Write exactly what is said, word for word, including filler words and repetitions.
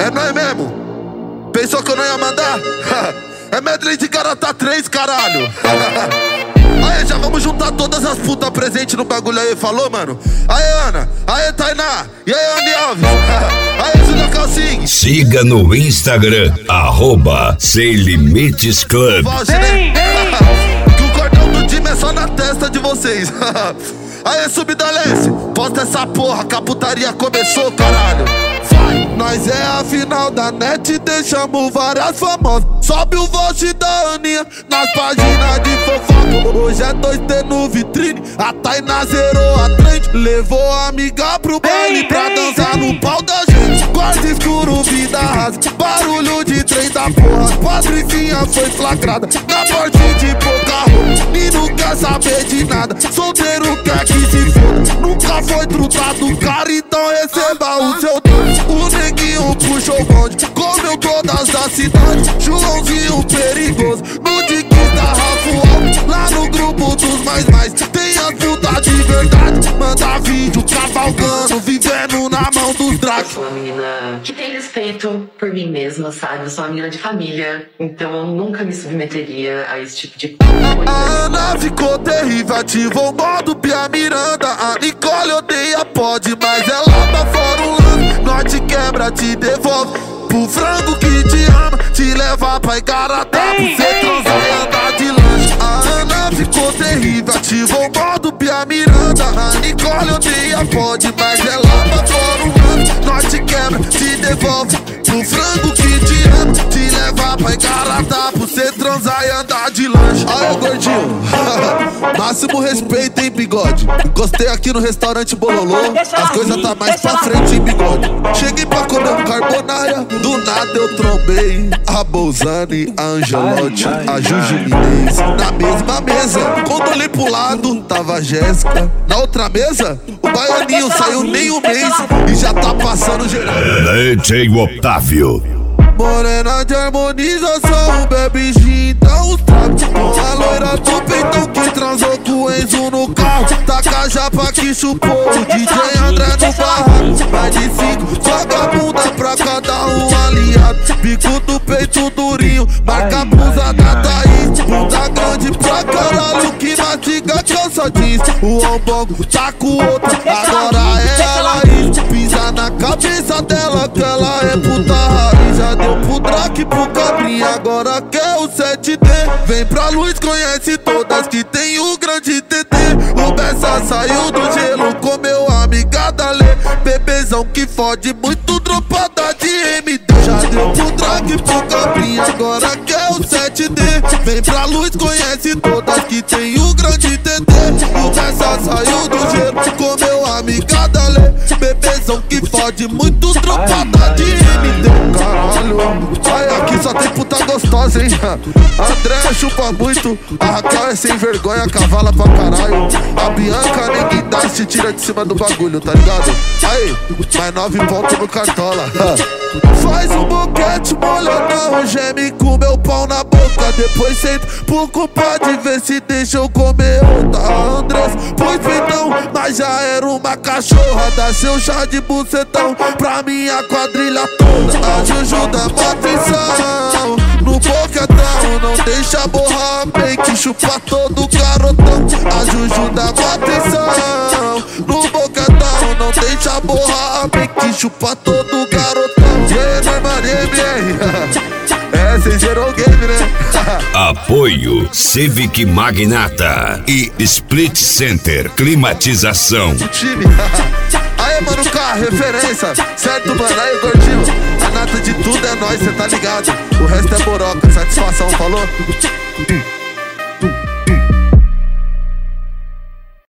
É nóis mesmo? Pensou que eu não ia mandar? É medley de Garota três, caralho. Aê, já vamos juntar todas as putas presentes no bagulho aí, falou, mano? Aê, Ana, aê, Tainá, e aí, Andy Alves. Aê, Júlia Calcinha. Siga no Instagram, arroba Sem Limites Club. Foge, né? Que o cordão do time é só na testa de vocês. Aê, Subdalece, posta essa porra, que a putaria começou, caralho. Vai, nós é a final da net, deixamos várias famosas. Sobe o vote da Aninha nas páginas de fofoca. Hoje é dois T no vitrine, a Tainá zerou a trend. Levou a amiga pro baile pra dançar no pau da gente. Quarto escuro, vida rasa, barulho de trem da porra. Patricinha foi flagrada na porte de pouca roupa. E não quer saber de nada, solteiro quer que se foda. Nunca foi trutado, cara, então receba o seu doce. O neguinho puxou o bonde, comeu todas as cidades. Joãozinho perigoso, no Dickies da Rafael. Lá no grupo dos mais mais, tem as putas de verdade. Manda vídeo cavalgando, vivendo na mão dos dragos. Eu sou uma menina que tem respeito por mim mesma, sabe? Eu sou uma menina de família, então eu nunca me submeteria a esse tipo de coisa. A Ana ficou terrível, ativou o modo Pia Miranda. A Nicole odeia pode, mas ela tá fora um lance. Nós te quebra, te devolve pro frango que te ama, te leva pra Igarapá, pra você transar e andar de lanche. A Ana ficou terrível, ativou o modo Pia Miranda. A Nicole odeia pode, mas ela tá fora um lance. Nós te quebra, te devolve pro frango que te ama, te leva pra Igarapá, pra você transar e andar de lanche. Aí, gordinho, máximo respeito, hein, bigode. Encostei aqui no restaurante Bololô, as coisas tá mais pra frente, hein, bigode. Cheguei pra comer um carbonara, do nada eu trombei a Bolzani, a Angelotti, a Juju Minez. Na mesma mesa, quando olhei pro lado, tava a Jéssica. Na outra mesa, o baianinho saiu nem um mês e já tá passando geral. D J Otávio. Morena de harmonização, bebe gin, dá uns trapos. A loira do peitão que transou com o Enzo no carro. Taca a japa que chupou o D J André no barraco. Mais de cinco, joga a bunda pra cada um aliado. Bico do peito durinho, marca a blusa da Thaís. Bunda grande pra caralho que mastiga calça jeans. O ombongo tá com outra, agora é a Laís. Pisa na cabeça dela que ela é puta raiz. Já deu pro Drake, pro Cabrinha, agora quer o sete D. Vem pra luz, conhece todas que tem o grande T T. O Bessa saiu do gelo, comeu a amiga da Lê. Bebezão que fode muito, dropada de M D. Já deu pro Drake, pro Cabrinha, agora quer o sete D. Vem pra luz, conhece todas que tem o grande T T. O Bessa saiu do gelo, comeu a amiga da Lê. Bebezão que fode muito, dropada de M D. Caralho, ai, aqui só tem puta gostosa, hein? André chupa muito, a Raquel é sem vergonha, cavala pra caralho. A Bianca ninguém dá, se tira de cima do bagulho, tá ligado? Aí, mais nove pontos no cartola. Faz um boquete molhadão, geme com meu pau na boca. Depois senta pro culpa de ver se deixa eu comer outra. A Andrés pôs peitão, mas já era uma cachorra. Dá seu chá de bucetão pra minha quadrilha toda. A Juju dá mó atenção no boquetão, não deixa borrar bem que chupa todo garotão. A Juju dá mó atenção no boquetão, não deixa borrar bem que chupa todo garotão. Yeah, normal, M R. É, cê zerou o game, né? Apoio Civic Magnata e Split Center Climatização. Time. Aê, mano, K, referência. Certo, mano, aí, gordinho. A nata de tudo é nóis, cê tá ligado. O resto é boroca, satisfação, falou?